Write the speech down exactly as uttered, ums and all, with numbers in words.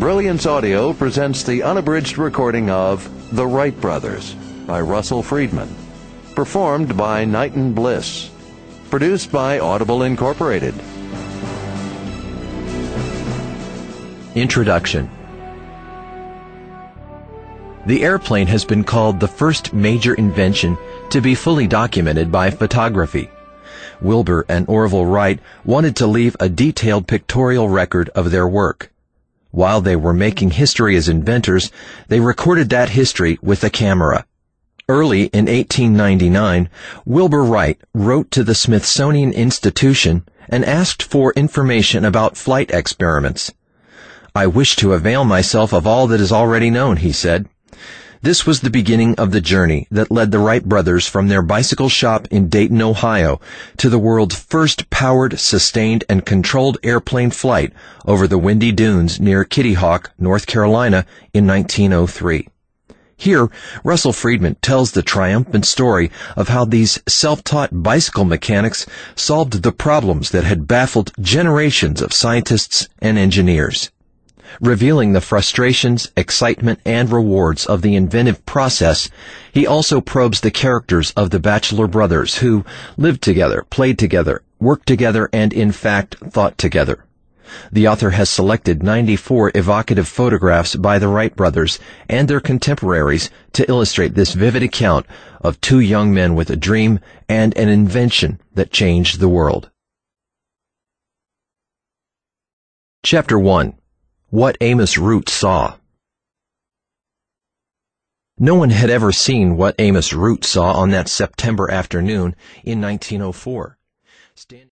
Brilliance Audio presents the unabridged recording of The Wright Brothers by Russell Friedman, performed by Knighton Bliss, produced by Audible Incorporated. Introduction. The airplane has been called the first major invention to be fully documented by photography. Wilbur and Orville Wright wanted to leave a detailed pictorial record of their work. While they were making history as inventors, they recorded that history with a camera. Early in eighteen ninety-nine, Wilbur Wright wrote to the Smithsonian Institution and asked for information about flight experiments. "I wish to avail myself of all that is already known," he said. This was the beginning of the journey that led the Wright brothers from their bicycle shop in Dayton, Ohio, to the world's first powered, sustained, and controlled airplane flight over the windy dunes near Kitty Hawk, North Carolina, in nineteen oh three. Here, Russell Friedman tells the triumphant story of how these self-taught bicycle mechanics solved the problems that had baffled generations of scientists and engineers. Revealing the frustrations, excitement, and rewards of the inventive process, he also probes the characters of the Batchelor brothers who lived together, played together, worked together, and in fact thought together. The author has selected ninety-four evocative photographs by the Wright brothers and their contemporaries to illustrate this vivid account of two young men with a dream and an invention that changed the world. Chapter one. What Amos Root Saw. No one had ever seen what Amos Root saw on that September afternoon in nineteen oh four. Standing